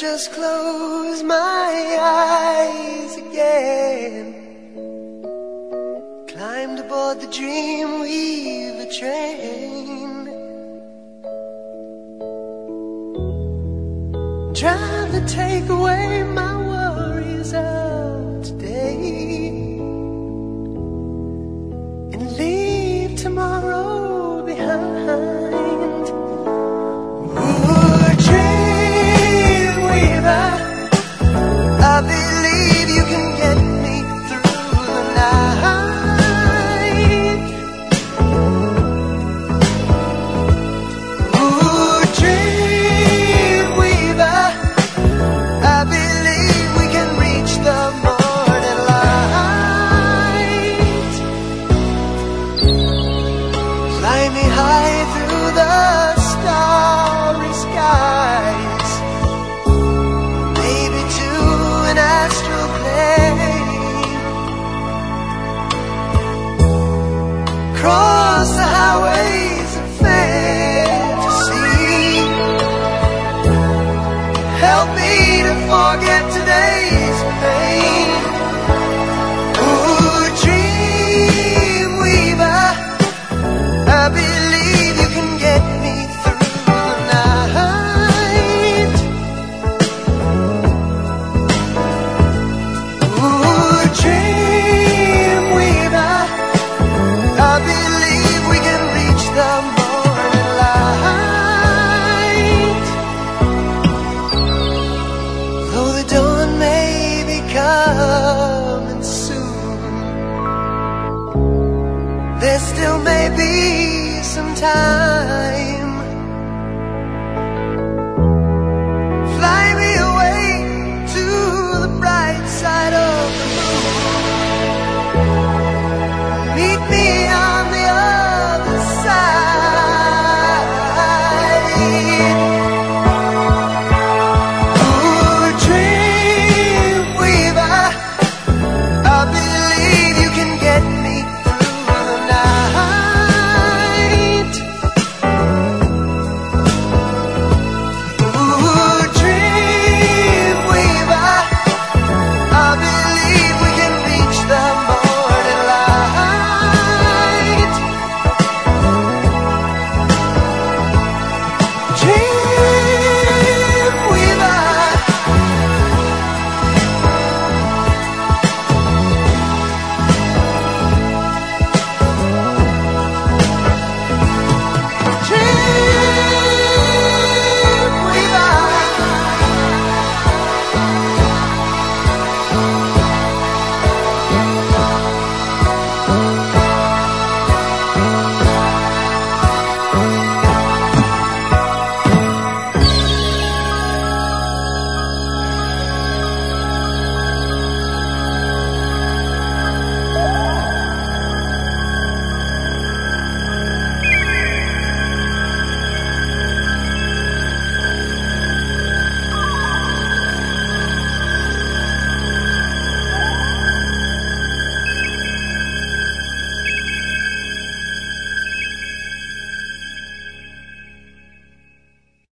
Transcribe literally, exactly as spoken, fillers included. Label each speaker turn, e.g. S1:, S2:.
S1: just close my eyes again, climbed aboard the Dreamweaver train, trying to take away my worries of today and leave tomorrow behind. I believe you can get me through the night. Ooh, Dreamweaver, I believe we can reach the morning light. Fly me high through the starry skies, an astral plane, cross the highways of fantasy, help me to forget to